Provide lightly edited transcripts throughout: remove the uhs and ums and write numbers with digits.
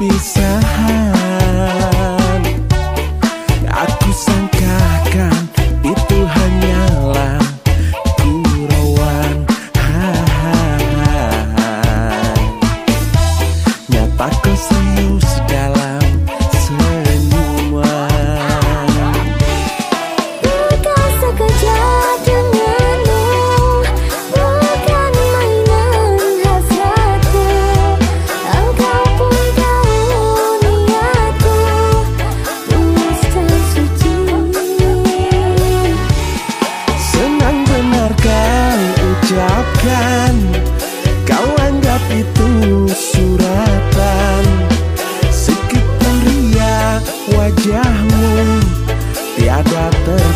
perpisahan. Aku sangkakan itu hanyalah gurauan. Nyata kau serius dalam senyuman. Bukan sekejap denganmu, bukan mainan hasratku. Engkau pun tahu niatku tulus dan suci. Senang benar kau ucapkan, kau anggap itu suratan. Sekitar ria wajahmu tiada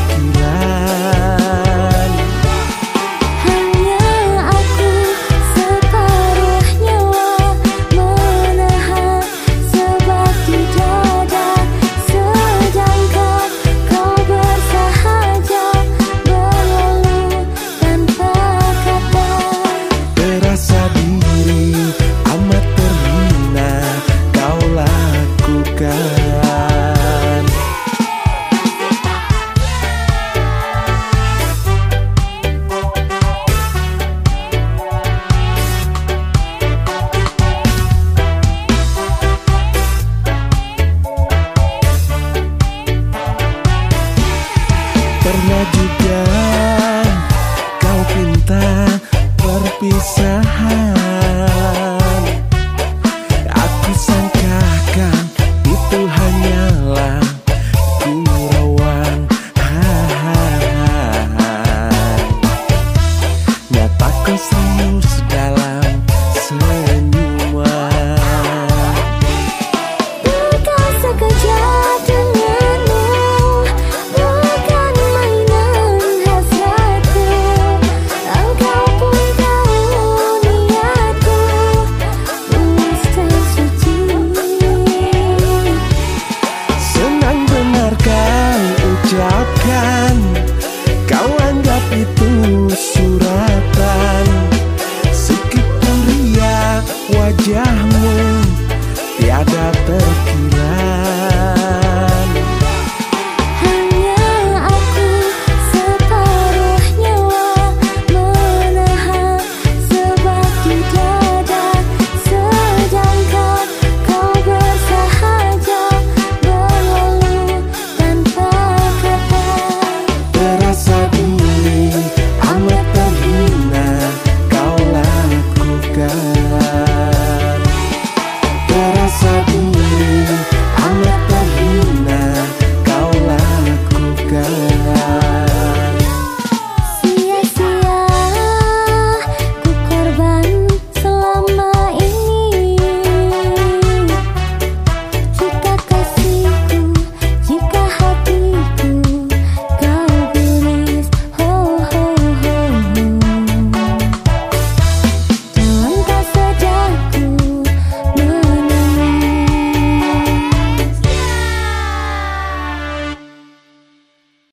terkilan. Hanya aku separuh nyawa menahan sebab di dada, sedangkan kau bersahaja berlalu tanpa kata. Terasa diri amat terhina kau lakukan. Pernah juga kau pinta perpisahan. Aku sangkakan itu hanyalah gurauan. Nyata kau serius dalam senyuman. Bukan sekejap denganmu, bukan mainan hasratku. Engkau pun tahu niatku tulus dan suci. Senang benar kau ucapkan, kau anggap itu suratan. Sekitar ria wajahmu tiada terkira.